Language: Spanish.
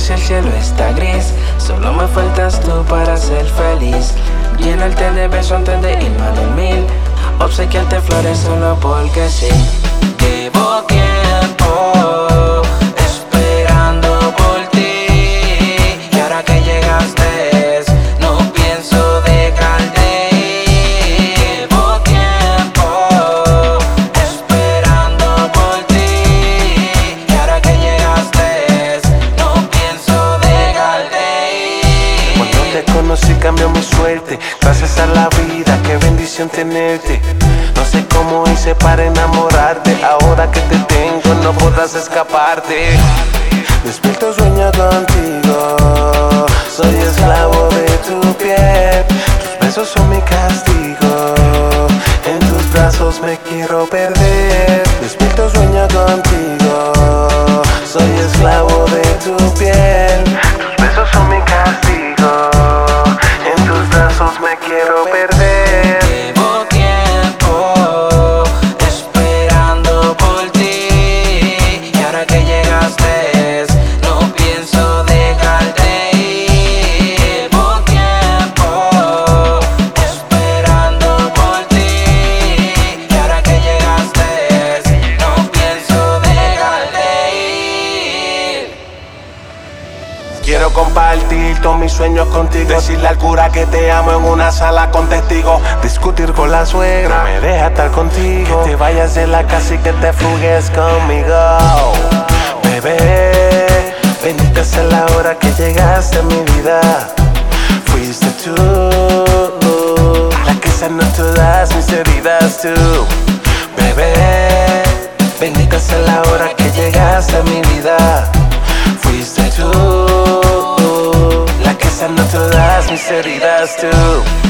si el cielo está gris, solo me faltas tú para ser feliz. Llenarte de besos antes de irme a dormir, obsequiarte flores solo porque sí. Llevo tiempo esperando por ti, y ahora que llegaste no pienso dejarte ir. Llevo tiempo esperando por ti, y ahora que llegaste no pienso dejarte ir. Cuando te conocí cambió mi suerte, gracias a la vida, qué bendición tenerte. No sé cómo hice para enamorarte, ahora que te tengo no podrás escaparte. Despierto sueño contigo, soy esclavo de tu piel. Tus besos son mi castigo, en tus brazos me quiero perder. Despierto sueño contigo, soy esclavo de tu piel. Tus besos son mi castigo, en tus brazos me quiero perder. Llevo tiempo esperando por ti, y ahora que llegaste no pienso dejarte ir. Llevo tiempo esperando por ti, y ahora que llegaste no pienso dejarte ir. Quiero compartir todos mis sueños contigo, decirle al cura que te amo en una sala con testigos, discutir con la suegra, me deja estar contigo, que te vayas de la casa y que te fugues conmigo. Bebé, bendita sea la hora que llegaste a mi vida. Fuiste tú la que sanó todas mis heridas, tú. Bebé, bendita sea la hora que llegaste a mi vida. Fuiste tú la que sanó todas mis heridas, tú.